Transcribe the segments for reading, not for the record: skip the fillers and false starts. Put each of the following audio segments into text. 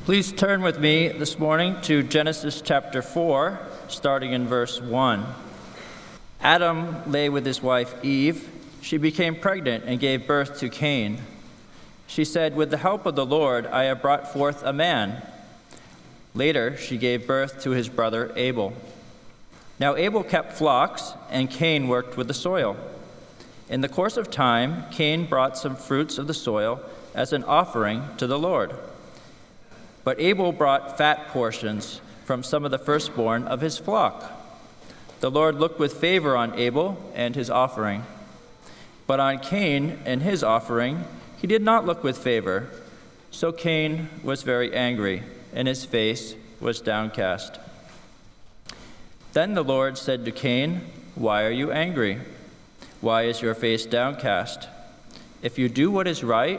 Please turn with me this morning to Genesis chapter 4, starting in verse 1. Adam lay with his wife Eve. She became pregnant and gave birth to Cain. She said, "With the help of the Lord, I have brought forth a man." Later, she gave birth to his brother Abel. Now Abel kept flocks, and Cain worked with the soil. In the course of time, Cain brought some fruits of the soil as an offering to the Lord. But Abel brought fat portions from some of the firstborn of his flock. The Lord looked with favor on Abel and his offering. But on Cain and his offering, he did not look with favor. So Cain was very angry, and his face was downcast. Then the Lord said to Cain, "Why are you angry? Why is your face downcast? If you do what is right,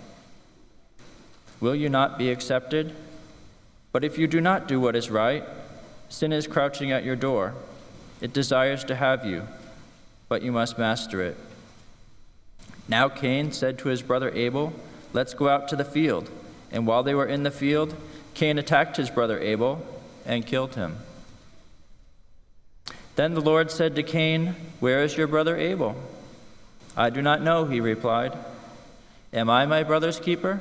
will you not be accepted? But if you do not do what is right, sin is crouching at your door. It desires to have you, but you must master it." Now Cain said to his brother Abel, "Let's go out to the field." And while they were in the field, Cain attacked his brother Abel and killed him. Then the Lord said to Cain, "Where is your brother Abel?" "I do not know," he replied. "Am I my brother's keeper?"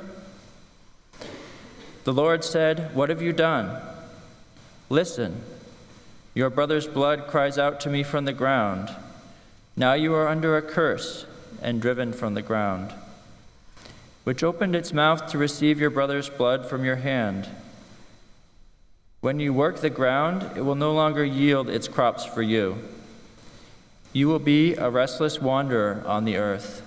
The Lord said, "What have you done? Listen, your brother's blood cries out to me from the ground. Now you are under a curse and driven from the ground, which opened its mouth to receive your brother's blood from your hand. When you work the ground, it will no longer yield its crops for you. You will be a restless wanderer on the earth."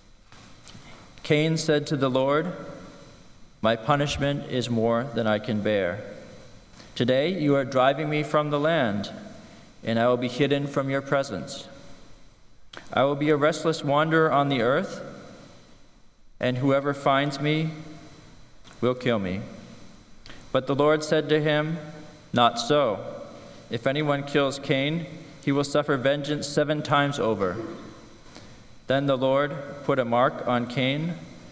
Cain said to the Lord, "My punishment is more than I can bear. Today you are driving me from the land, and I will be hidden from your presence. I will be a restless wanderer on the earth, and whoever finds me will kill me." But the Lord said to him, "Not so. If anyone kills Cain, he will suffer vengeance 7 times over." Then the Lord put a mark on Cain,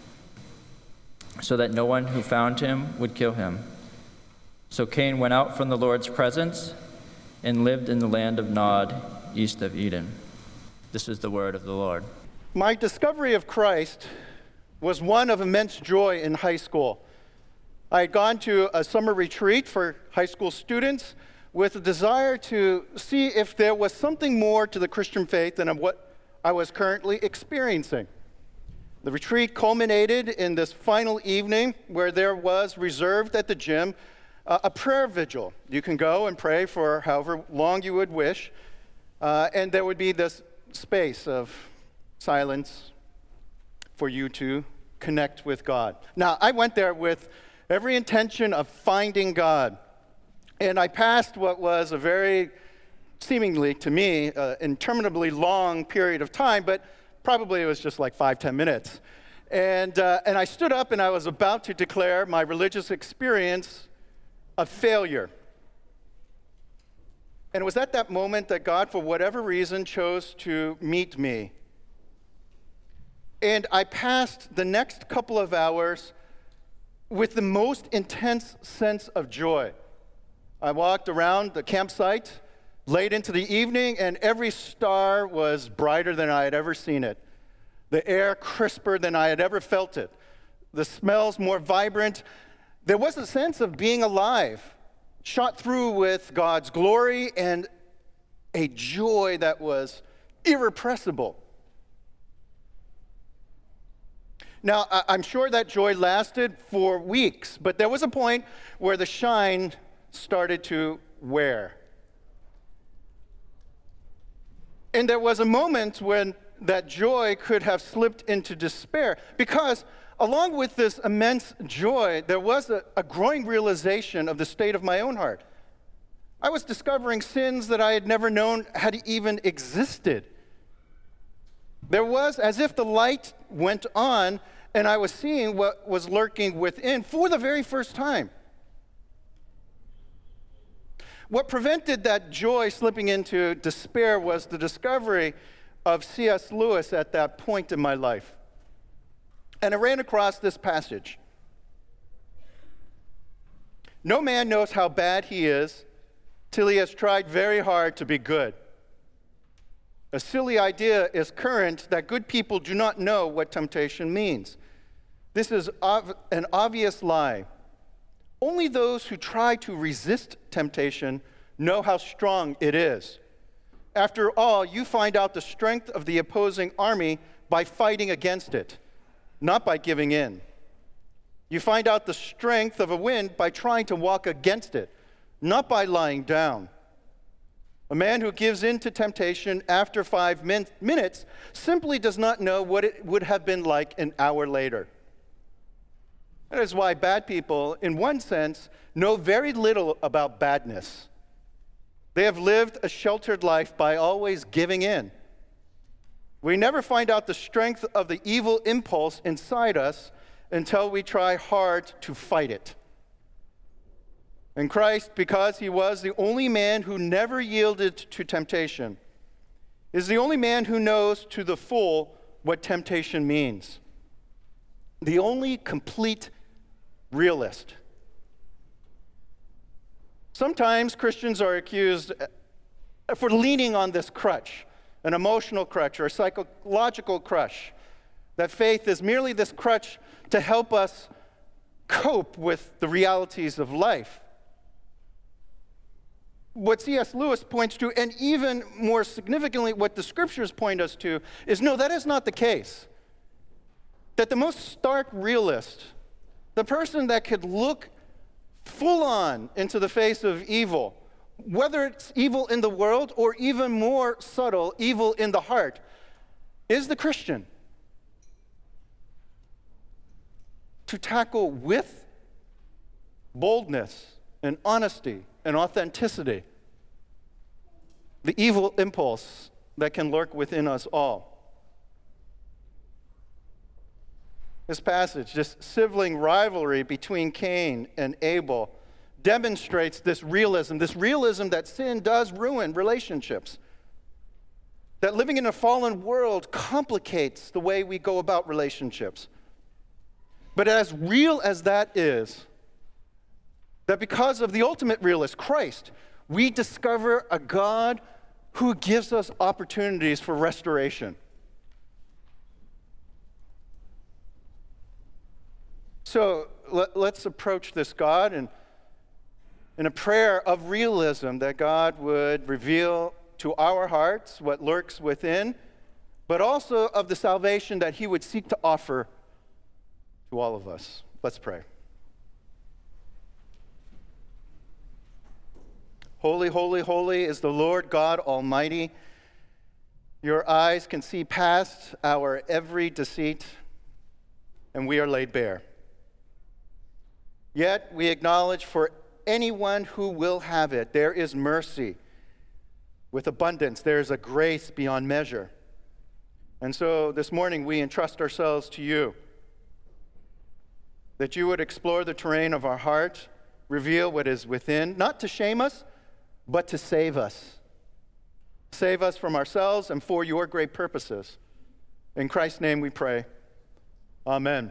so that no one who found him would kill him. So Cain went out from the Lord's presence and lived in the land of Nod, east of Eden. This is the word of the Lord. My discovery of Christ was one of immense joy in high school. I had gone to a summer retreat for high school students with a desire to see if there was something more to the Christian faith than what I was currently experiencing. The retreat culminated in this final evening where there was reserved at the gym a prayer vigil. You can go and pray for however long you would wish, and there would be this space of silence for you to connect with God. Now, I went there with every intention of finding God, and I passed what was a very, seemingly to me, interminably long period of time, but probably it was just like 5-10 minutes. And I stood up and I was about to declare my religious experience a failure. And it was at that moment that God, for whatever reason, chose to meet me. And I passed the next couple of hours with the most intense sense of joy. I walked around the campsite late into the evening, and every star was brighter than I had ever seen it. The air crisper than I had ever felt it. The smells more vibrant. There was a sense of being alive, shot through with God's glory and a joy that was irrepressible. Now, I'm sure that joy lasted for weeks, but there was a point where the shine started to wear. And there was a moment when that joy could have slipped into despair, because along with this immense joy, there was a growing realization of the state of my own heart. I was discovering sins that I had never known had even existed. There was as if the light went on, and I was seeing what was lurking within for the very first time. What prevented that joy slipping into despair was the discovery of C.S. Lewis at that point in my life. And I ran across this passage. No man knows how bad he is till he has tried very hard to be good. A silly idea is current that good people do not know what temptation means. This is an obvious lie. Only those who try to resist temptation know how strong it is. After all, you find out the strength of the opposing army by fighting against it, not by giving in. You find out the strength of a wind by trying to walk against it, not by lying down. A man who gives in to temptation after 5 minutes simply does not know what it would have been like an hour later. That is why bad people, in one sense, know very little about badness. They have lived a sheltered life by always giving in. We never find out the strength of the evil impulse inside us until we try hard to fight it. And Christ, because he was the only man who never yielded to temptation, is the only man who knows to the full what temptation means. The only complete realist. Sometimes Christians are accused for leaning on this crutch, an emotional crutch or a psychological crutch, that faith is merely this crutch to help us cope with the realities of life. What C.S. Lewis points to, and even more significantly what the scriptures point us to, is no, that is not the case. That the most stark realist, the person that could look full on into the face of evil, whether it's evil in the world or even more subtle, evil in the heart, is the Christian. To tackle with boldness and honesty and authenticity the evil impulse that can lurk within us all. This passage, this sibling rivalry between Cain and Abel, demonstrates this realism that sin does ruin relationships. That living in a fallen world complicates the way we go about relationships. But as real as that is, that because of the ultimate realist, Christ, we discover a God who gives us opportunities for restoration. So let's approach this God in a prayer of realism, that God would reveal to our hearts what lurks within, but also of the salvation that he would seek to offer to all of us. Let's pray. Holy, holy, holy is the Lord God Almighty. Your eyes can see past our every deceit, and we are laid bare. Yet we acknowledge for anyone who will have it, there is mercy with abundance. There is a grace beyond measure. And so this morning we entrust ourselves to you, that you would explore the terrain of our heart, reveal what is within, not to shame us, but to save us. Save us from ourselves and for your great purposes. In Christ's name we pray. Amen.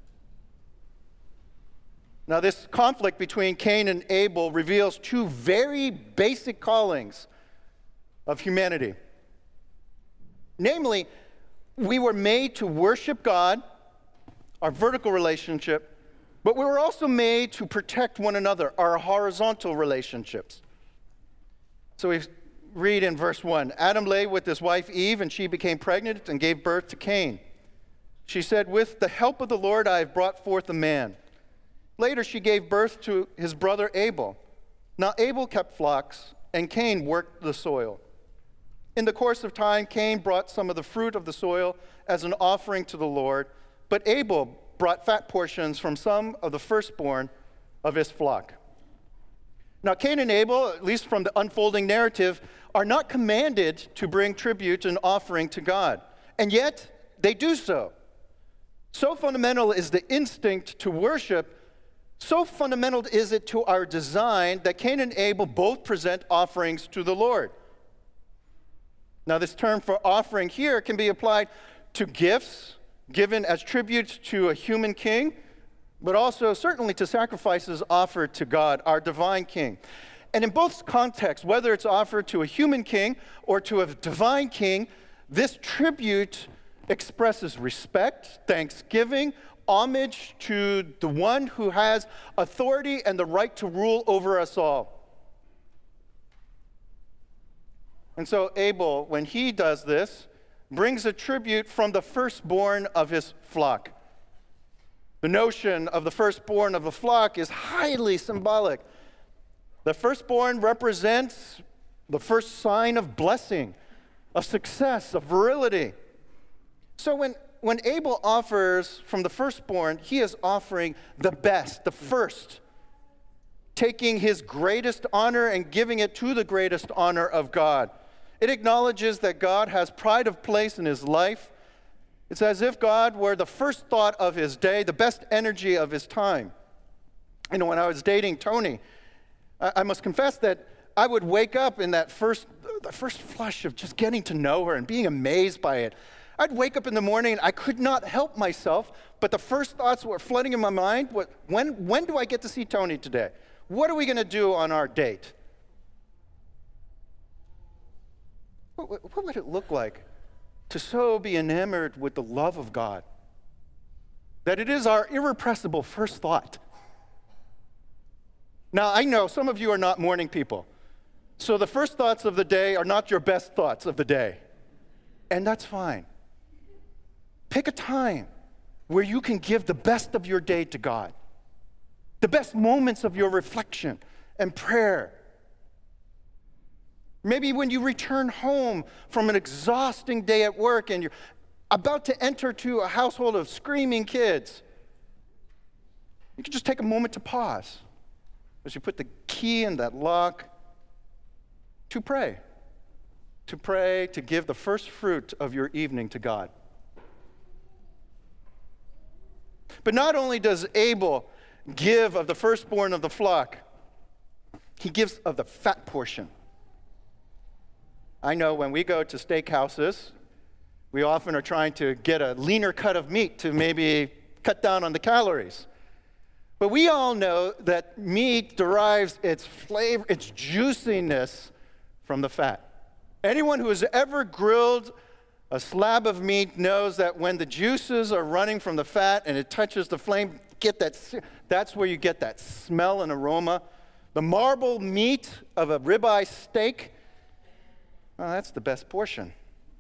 Now, this conflict between Cain and Abel reveals two very basic callings of humanity. Namely, we were made to worship God, our vertical relationship, but we were also made to protect one another, our horizontal relationships. So we read in verse 1, Adam lay with his wife Eve, and she became pregnant and gave birth to Cain. She said, with the help of the Lord I have brought forth a man. Later she gave birth to his brother Abel. Now Abel kept flocks, and Cain worked the soil. In the course of time, Cain brought some of the fruit of the soil as an offering to the Lord, but Abel brought fat portions from some of the firstborn of his flock. Now Cain and Abel, at least from the unfolding narrative, are not commanded to bring tribute and offering to God, and yet they do so. So fundamental is the instinct to worship, so fundamental is it to our design that Cain and Abel both present offerings to the Lord. Now, this term for offering here can be applied to gifts given as tribute to a human king, but also certainly to sacrifices offered to God, our divine King. And in both contexts, whether it's offered to a human king or to a divine king, this tribute expresses respect, thanksgiving, homage to the one who has authority and the right to rule over us all. And so Abel, when he does this, brings a tribute from the firstborn of his flock. The notion of the firstborn of the flock is highly symbolic. The firstborn represents the first sign of blessing, of success, of virility. So when Abel offers from the firstborn, he is offering the best, the first, taking his greatest honor and giving it to the greatest honor of God. It acknowledges that God has pride of place in his life. It's as if God were the first thought of his day, the best energy of his time. You know, when I was dating Tony, I must confess that I would wake up in the first flush of just getting to know her and being amazed by it. I'd wake up in the morning and I could not help myself, but the first thoughts were flooding in my mind. When do I get to see Tony today? What are we going to do on our date? What would it look like to so be enamored with the love of God that it is our irrepressible first thought? Now, I know some of you are not morning people, so the first thoughts of the day are not your best thoughts of the day, and that's fine. Pick a time where you can give the best of your day to God, the best moments of your reflection and prayer. Maybe when you return home from an exhausting day at work and you're about to enter to a household of screaming kids, you can just take a moment to pause as you put the key in that lock to pray, to give the first fruit of your evening to God. But not only does Abel give of the firstborn of the flock, he gives of the fat portion. I know when we go to steakhouses, we often are trying to get a leaner cut of meat to maybe cut down on the calories. But we all know that meat derives its flavor, its juiciness from the fat. Anyone who has ever grilled a slab of meat knows that when the juices are running from the fat and it touches the flame, that's where you get that smell and aroma. The marble meat of a ribeye steak, well, that's the best portion.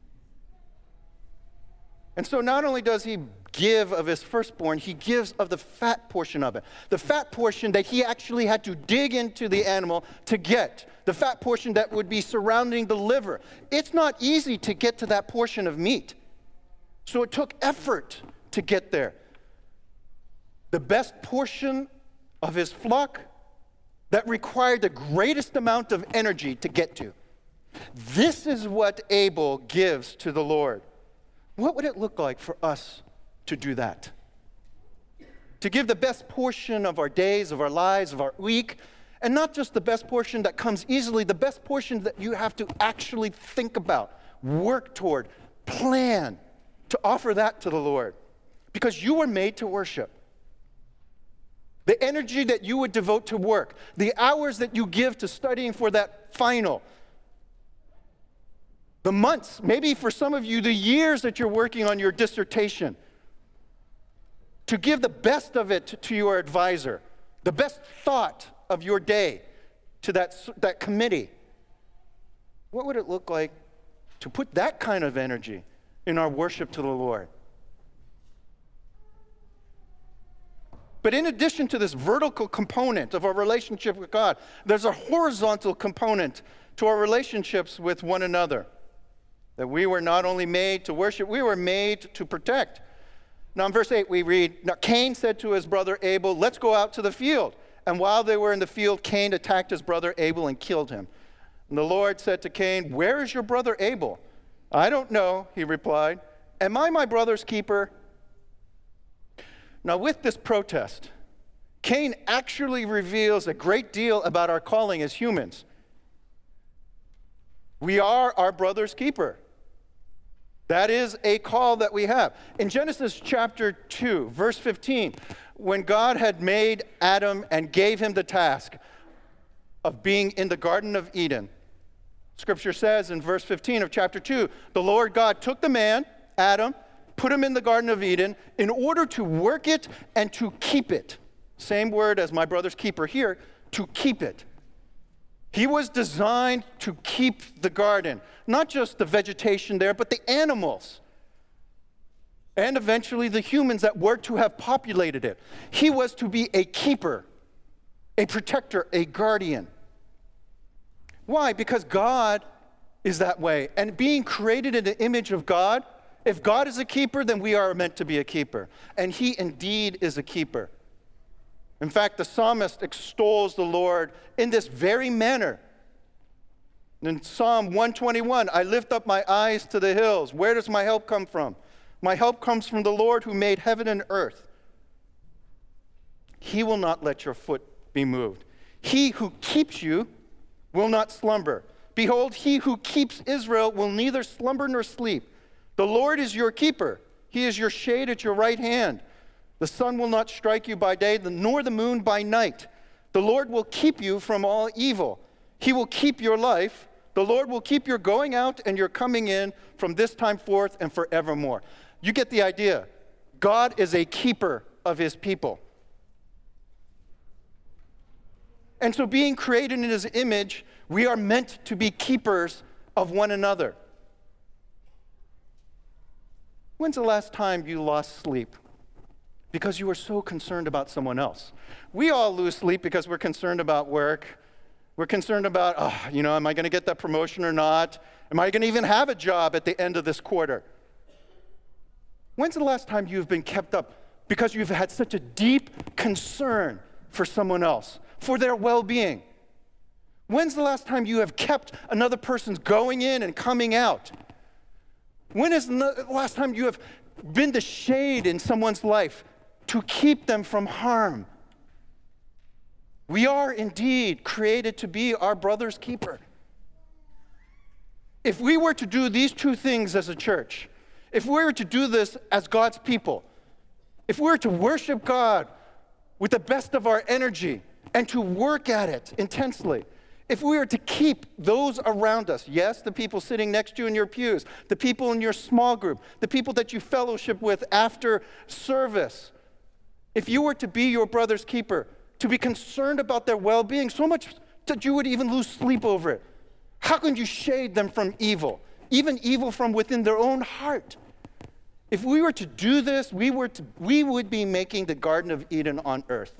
And so not only does he give of his firstborn, he gives of the fat portion of it. The fat portion that he actually had to dig into the animal to get. The fat portion that would be surrounding the liver. It's not easy to get to that portion of meat. So it took effort to get there. The best portion of his flock that required the greatest amount of energy to get to. This is what Abel gives to the Lord. What would it look like for us to do that? To give the best portion of our days, of our lives, of our week, and not just the best portion that comes easily, the best portion that you have to actually think about, work toward, plan, to offer that to the Lord. Because you were made to worship. The energy that you would devote to work, the hours that you give to studying for that final, the months, maybe for some of you, the years that you're working on your dissertation, to give the best of it to your advisor, the best thought of your day to that committee. What would it look like to put that kind of energy in our worship to the Lord? But in addition to this vertical component of our relationship with God, there's a horizontal component to our relationships with one another. That we were not only made to worship, we were made to protect. Now in verse 8 we read, "Now Cain said to his brother Abel, 'Let's go out to the field.' And while they were in the field, Cain attacked his brother Abel and killed him. And the Lord said to Cain, 'Where is your brother Abel?' 'I don't know,' he replied. 'Am I my brother's keeper?' Now with this protest, Cain actually reveals a great deal about our calling as humans. We are our brother's keeper. That is a call that we have. In Genesis chapter 2, verse 15, when God had made Adam and gave him the task of being in the Garden of Eden, Scripture says in verse 15 of chapter 2, the Lord God took the man, Adam, put him in the Garden of Eden in order to work it and to keep it. Same word as my brother's keeper here, to keep it. He was designed to keep the garden, not just the vegetation there, but the animals, and eventually the humans that were to have populated it. He was to be a keeper, a protector, a guardian. Why? Because God is that way. And being created in the image of God, if God is a keeper, then we are meant to be a keeper. And he indeed is a keeper. In fact, the psalmist extols the Lord in this very manner. In Psalm 121, I lift up my eyes to the hills. Where does my help come from? My help comes from the Lord who made heaven and earth. He will not let your foot be moved. He who keeps you will not slumber. Behold, he who keeps Israel will neither slumber nor sleep. The Lord is your keeper. He is your shade at your right hand. The sun will not strike you by day, nor the moon by night. The Lord will keep you from all evil. He will keep your life. The Lord will keep your going out and your coming in from this time forth and forevermore. You get the idea. God is a keeper of his people. And so being created in his image, we are meant to be keepers of one another. When's the last time you lost sleep because you were so concerned about someone else? We all lose sleep because we're concerned about work. We're concerned about, am I going to get that promotion or not? Am I going to even have a job at the end of this quarter? When's the last time you've been kept up because you've had such a deep concern for someone else, for their well-being? When's the last time you have kept another person's going in and coming out? When is the last time you have been the shade in someone's life to keep them from harm? We are indeed created to be our brother's keeper. If we were to do these two things as a church, if we were to do this as God's people, if we were to worship God with the best of our energy and to work at it intensely, if we were to keep those around us, yes, the people sitting next to you in your pews, the people in your small group, the people that you fellowship with after service, if you were to be your brother's keeper, to be concerned about their well-being, so much that you would even lose sleep over it, how can you shade them from evil, even evil from within their own heart? If we were to do this, we would be making the Garden of Eden on earth.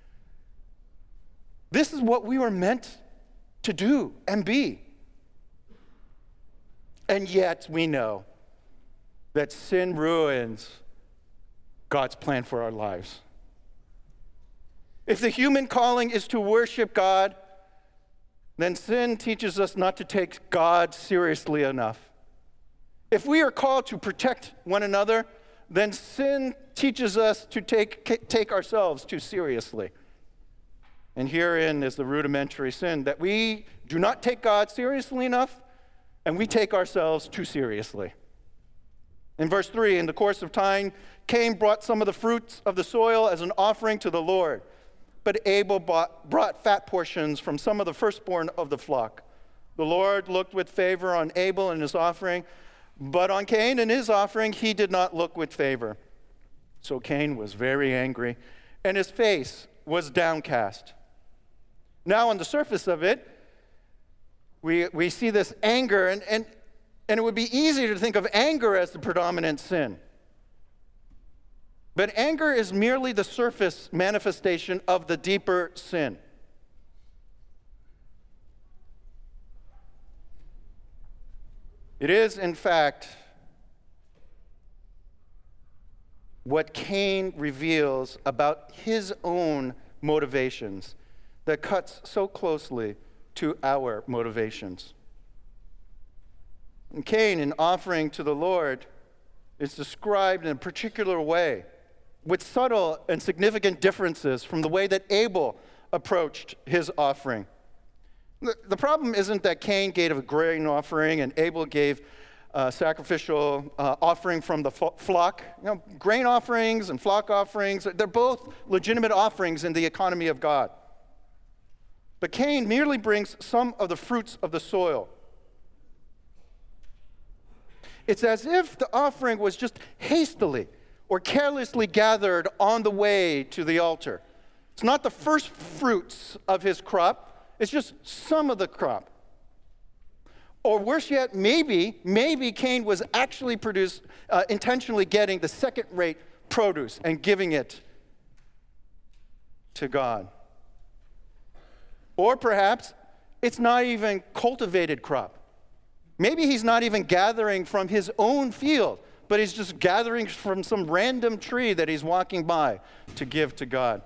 This is what we were meant to do and be. And yet we know that sin ruins God's plan for our lives. If the human calling is to worship God, then sin teaches us not to take God seriously enough. If we are called to protect one another, then sin teaches us to take ourselves too seriously. And herein is the rudimentary sin, that we do not take God seriously enough, and we take ourselves too seriously. In verse 3, in the course of time, Cain brought some of the fruits of the soil as an offering to the Lord. But Abel brought fat portions from some of the firstborn of the flock. The Lord looked with favor on Abel and his offering, but on Cain and his offering he did not look with favor. So Cain was very angry, and his face was downcast. Now on the surface of it, we see this anger, and it would be easy to think of anger as the predominant sin. But anger is merely the surface manifestation of the deeper sin. It is, in fact, what Cain reveals about his own motivations that cuts so closely to our motivations. And Cain, in offering to the Lord, is described in a particular way, with subtle and significant differences from the way that Abel approached his offering. The problem isn't that Cain gave a grain offering and Abel gave sacrificial offering from the flock. Grain offerings and flock offerings, they're both legitimate offerings in the economy of God. But Cain merely brings some of the fruits of the soil. It's as if the offering was just hastily or carelessly gathered on the way to the altar. It's not the first fruits of his crop, it's just some of the crop. Or worse yet, maybe Cain was actually intentionally getting the second-rate produce and giving it to God. Or perhaps it's not even cultivated crop. Maybe he's not even gathering from his own field, but he's just gathering from some random tree that he's walking by to give to God.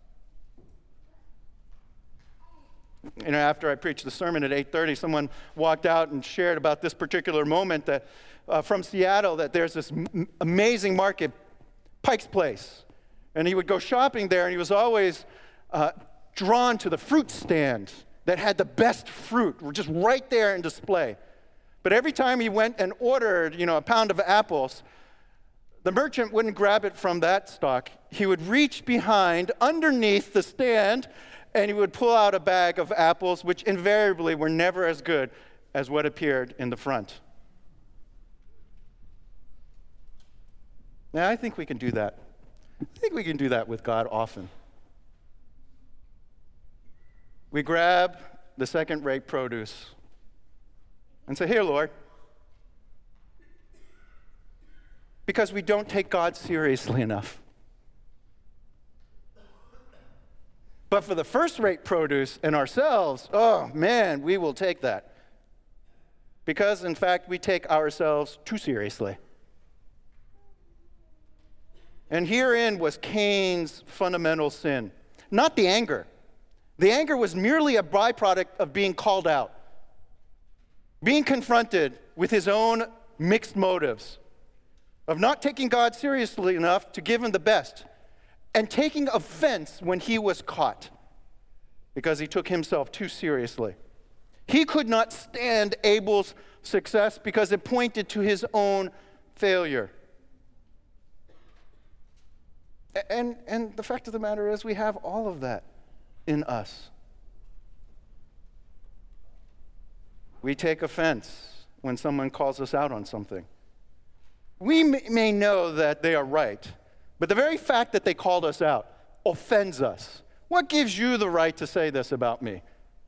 After I preached the sermon at 8:30, someone walked out and shared about this particular moment that from Seattle, that there's this amazing market, Pike's Place. And he would go shopping there, and he was always drawn to the fruit stand that had the best fruit, just right there in display. But every time he went and ordered, a pound of apples, the merchant wouldn't grab it from that stock. He would reach behind, underneath the stand, and he would pull out a bag of apples, which invariably were never as good as what appeared in the front. Now, I think we can do that. I think we can do that with God often. We grab the second-rate produce and say, "Here, Lord." Because we don't take God seriously enough. But for the first-rate produce in ourselves, oh man, we will take that. Because in fact, we take ourselves too seriously. And herein was Cain's fundamental sin. Not the anger. The anger was merely a byproduct of being called out, being confronted with his own mixed motives, of not taking God seriously enough to give him the best, and taking offense when he was caught because he took himself too seriously. He could not stand Abel's success because it pointed to his own failure. And the fact of the matter is, we have all of that in us. We take offense when someone calls us out on something. We may know that they are right, but the very fact that they called us out offends us. What gives you the right to say this about me?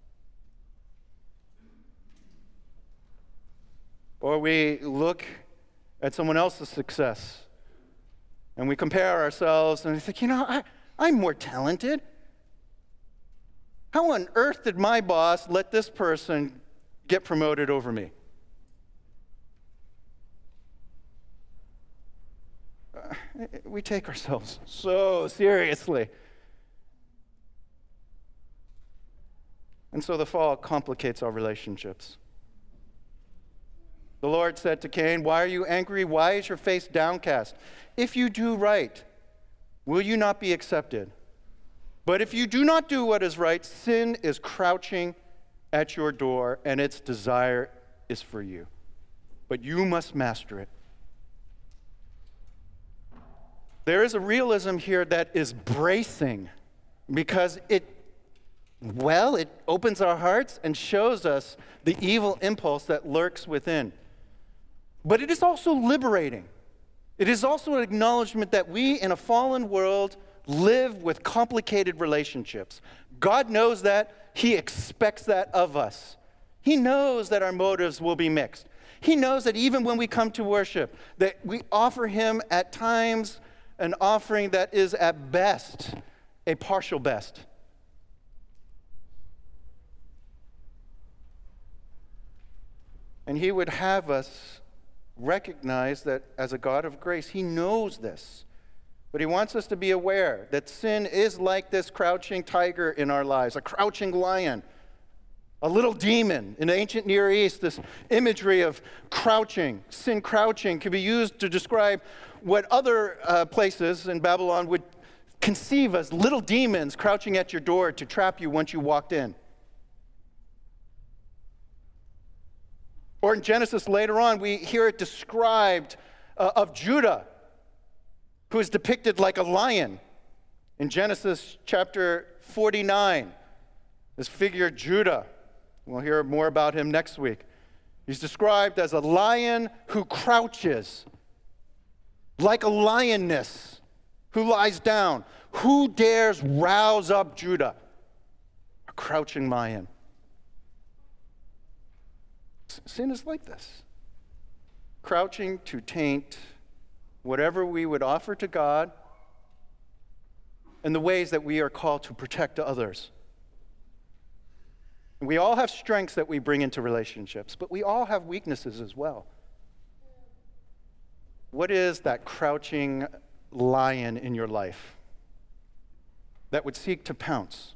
Or we look at someone else's success and we compare ourselves and we think, I'm more talented. How on earth did my boss let this person get promoted over me? We take ourselves so seriously. And so the fall complicates our relationships. The Lord said to Cain, "Why are you angry? Why is your face downcast? If you do right, will you not be accepted? But if you do not do what is right, sin is crouching at your door, and its desire is for you. But you must master it." There is a realism here that is bracing because it opens our hearts and shows us the evil impulse that lurks within. But it is also liberating. It is also an acknowledgement that we in a fallen world live with complicated relationships. God knows that. He expects that of us. He knows that our motives will be mixed. He knows that even when we come to worship, that we offer him at times an offering that is at best a partial best. And he would have us recognize that as a God of grace, he knows this. But he wants us to be aware that sin is like this crouching tiger in our lives, a crouching lion, a little demon. In the ancient Near East, this imagery of crouching, sin crouching, could be used to describe what other places in Babylon would conceive as little demons crouching at your door to trap you once you walked in. Or in Genesis later on, we hear it described of Judah, who is depicted like a lion. In Genesis chapter 49, this figure Judah, we'll hear more about him next week. He's described as a lion who crouches, like a lioness who lies down. Who dares rouse up Judah? A crouching lion. Sin is like this, crouching to taint whatever we would offer to God and the ways that we are called to protect others. We all have strengths that we bring into relationships, but we all have weaknesses as well. What is that crouching lion in your life that would seek to pounce?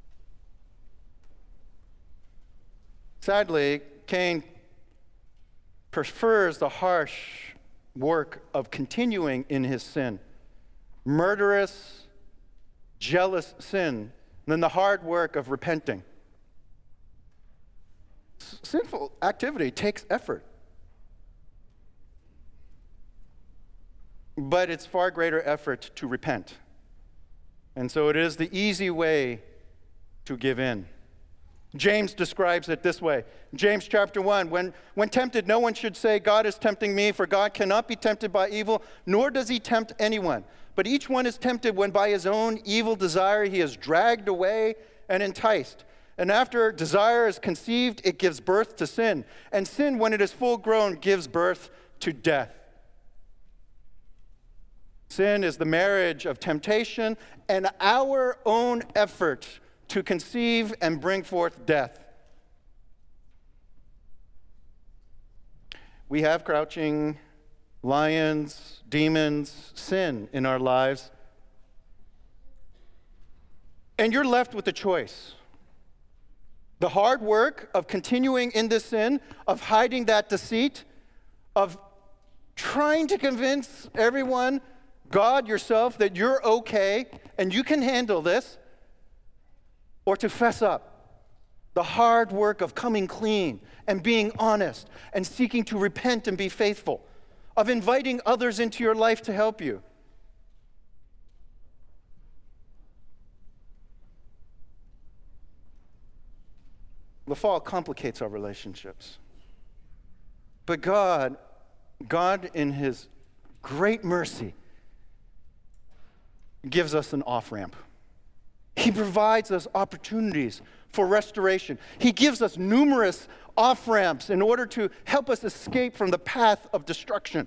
Sadly, Cain prefers the harsh work of continuing in his sin, murderous, jealous sin, than the hard work of repenting. Sinful activity takes effort, but it's far greater effort to repent. And so it is the easy way to give in. James describes it this way. James chapter 1, when tempted, no one should say, God is tempting me, for God cannot be tempted by evil, nor does he tempt anyone. But each one is tempted when by his own evil desire he is dragged away and enticed. And after desire is conceived, it gives birth to sin. And sin, when it is full grown, gives birth to death. Sin is the marriage of temptation and our own effort to conceive and bring forth death. We have crouching lions, demons, sin in our lives. And you're left with a choice. The hard work of continuing in this sin, of hiding that deceit, of trying to convince everyone, God, yourself, that you're okay and you can handle this, or to fess up. The hard work of coming clean and being honest and seeking to repent and be faithful, of inviting others into your life to help you. The fall complicates our relationships. But God in his great mercy gives us an off-ramp. He provides us opportunities for restoration. He gives us numerous off-ramps in order to help us escape from the path of destruction.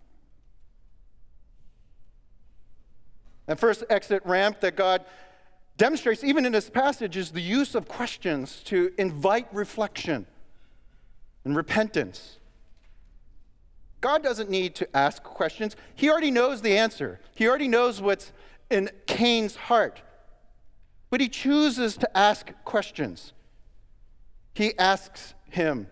The first exit ramp that God demonstrates, even in this passage, is the use of questions to invite reflection and repentance. God doesn't need to ask questions. He already knows the answer. He already knows what's in Cain's heart. But he chooses to ask questions. He asks him,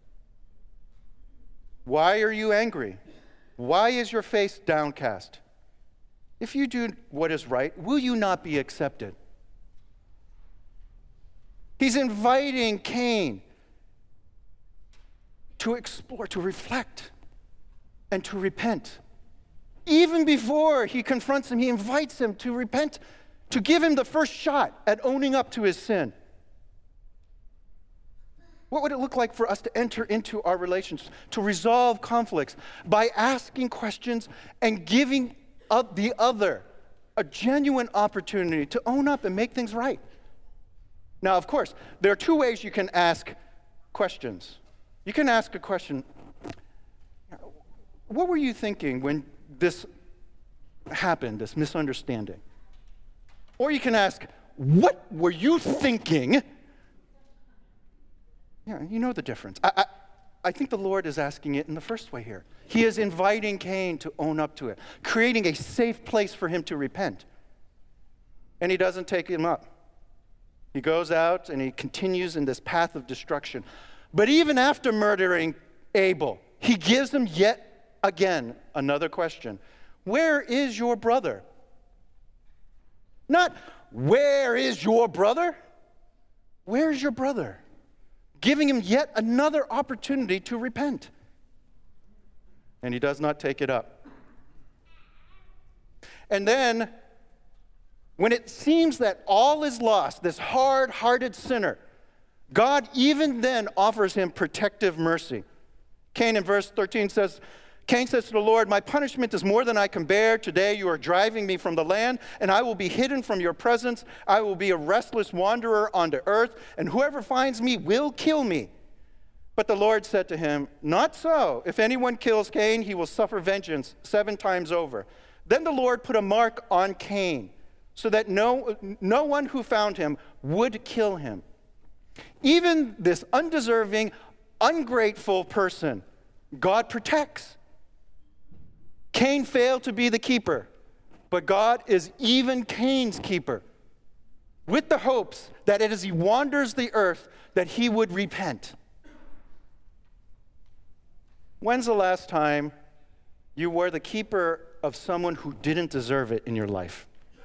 "Why are you angry? Why is your face downcast? If you do what is right, will you not be accepted?" He's inviting Cain to explore, to reflect, and to repent. Even before he confronts him, he invites him to repent, to give him the first shot at owning up to his sin. What would it look like for us to enter into our relations, to resolve conflicts by asking questions and giving the other a genuine opportunity to own up and make things right? Now, of course, there are two ways you can ask questions. You can ask a question, what were you thinking when this happened, this misunderstanding? Or you can ask, what were you thinking? Yeah, you know the difference. I think the Lord is asking it in the first way here. He is inviting Cain to own up to it, creating a safe place for him to repent. And he doesn't take him up. He goes out and he continues in this path of destruction. But even after murdering Abel, he gives him yet again another question. Where is your brother? Not, where is your brother? Where's your brother? giving him yet another opportunity to repent. And he does not take it up. And then, when it seems that all is lost, this hard-hearted sinner, God even then offers him protective mercy. Cain in verse 13 says, Cain says to the Lord, "My punishment is more than I can bear. Today you are driving me from the land, and I will be hidden from your presence. I will be a restless wanderer on the earth, and whoever finds me will kill me." But the Lord said to him, "Not so. If anyone kills Cain, he will suffer vengeance 7 times over." Then the Lord put a mark on Cain, so that no one who found him would kill him. Even this undeserving, ungrateful person, God protects. Cain failed to be the keeper, but God is even Cain's keeper, with the hopes that as he wanders the earth, that he would repent. When's the last time you were the keeper of someone who didn't deserve it in your life?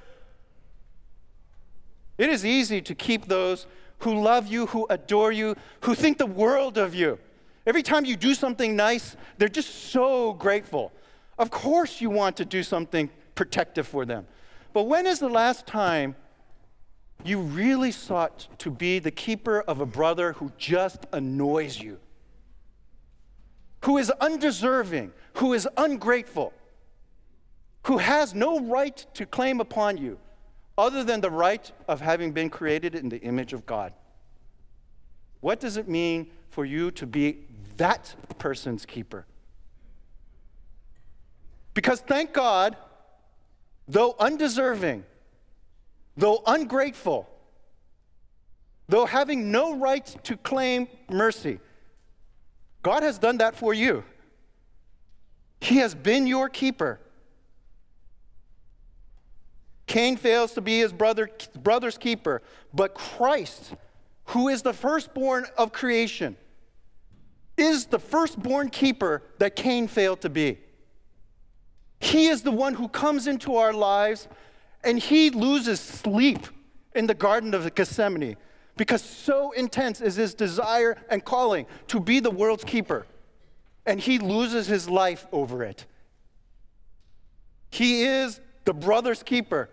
It is easy to keep those who love you, who adore you, who think the world of you. Every time you do something nice, they're just so grateful. Of course you want to do something protective for them. But when is the last time you really sought to be the keeper of a brother who just annoys you, who is undeserving, who is ungrateful, who has no right to claim upon you other than the right of having been created in the image of God? What does it mean for you to be that person's keeper? Because thank God, though undeserving, though ungrateful, though having no right to claim mercy, God has done that for you. He has been your keeper. Cain fails to be his brother's keeper, but Christ, who is the firstborn of creation, is the firstborn keeper that Cain failed to be. He is the one who comes into our lives, and he loses sleep in the Garden of Gethsemane because so intense is his desire and calling to be the world's keeper, and he loses his life over it. He is the brother's keeper.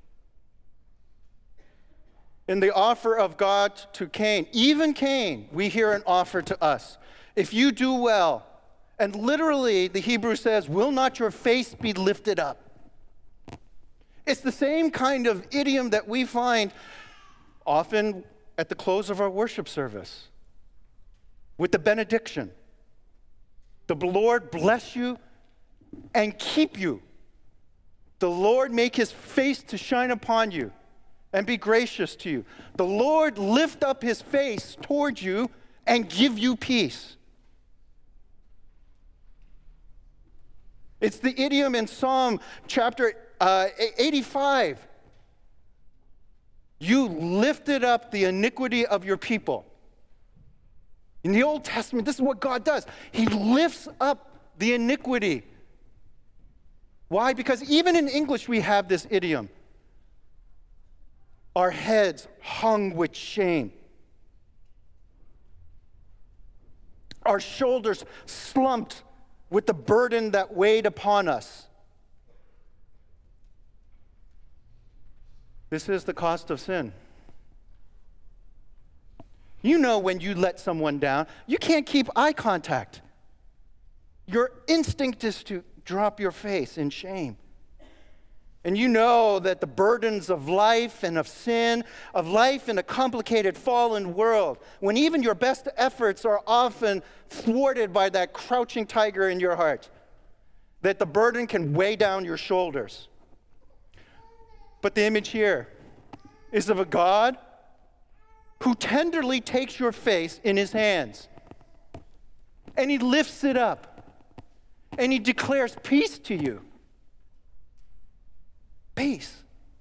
In the offer of God to Cain, even Cain, we hear an offer to us. If you do well, and literally the Hebrew says, "Will not your face be lifted up?" It's the same kind of idiom that we find often at the close of our worship service with the benediction. The Lord bless you and keep you. The Lord make his face to shine upon you and be gracious to you. The Lord lift up his face towards you and give you peace. It's the idiom in Psalm chapter 85. You lifted up the iniquity of your people. In the Old Testament, this is what God does. He lifts up the iniquity. Why? Because even in English we have this idiom. Our heads hung with shame. Our shoulders slumped with the burden that weighed upon us. This is the cost of sin. You know when you let someone down, you can't keep eye contact. Your instinct is to drop your face in shame. And you know that the burdens of life and of sin, of life in a complicated fallen world, when even your best efforts are often thwarted by that crouching tiger in your heart, that the burden can weigh down your shoulders. But the image here is of a God who tenderly takes your face in his hands, and he lifts it up, and he declares peace to you. Peace.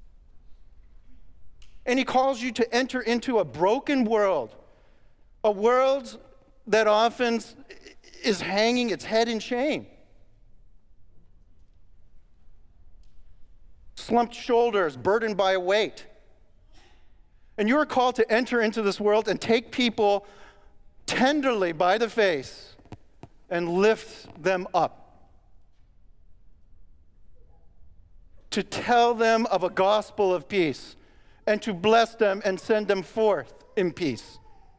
And he calls you to enter into a broken world, a world that often is hanging its head in shame. Slumped shoulders, burdened by a weight. And you are called to enter into this world and take people tenderly by the face and lifts them up, to tell them of a gospel of peace, and to bless them and send them forth in peace.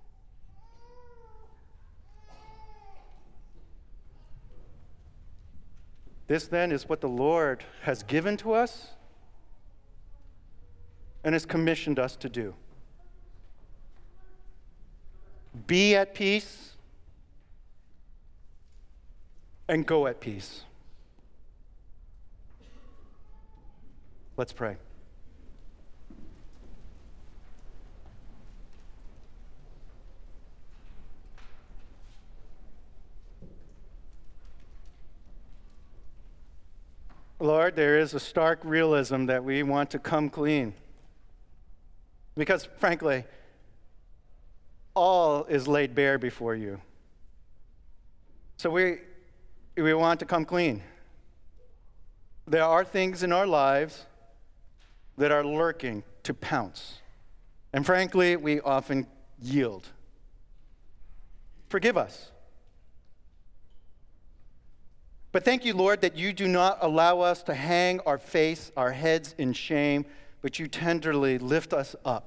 This then is what the Lord has given to us and has commissioned us to do. Be at peace and go at peace. Let's pray. Lord, there is a stark realism that we want to come clean. Because, frankly, all is laid bare before you. So we want to come clean. There are things in our lives that are lurking to pounce. And frankly, we often yield. Forgive us. But thank you, Lord, that you do not allow us to hang our face, our heads in shame, but you tenderly lift us up.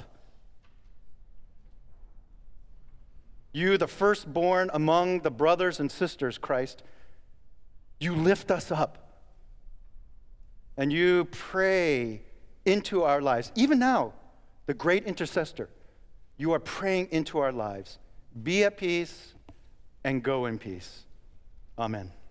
You, the firstborn among the brothers and sisters, Christ, you lift us up. And you pray into our lives. Even now, the great intercessor, you are praying into our lives. Be at peace and go in peace. Amen.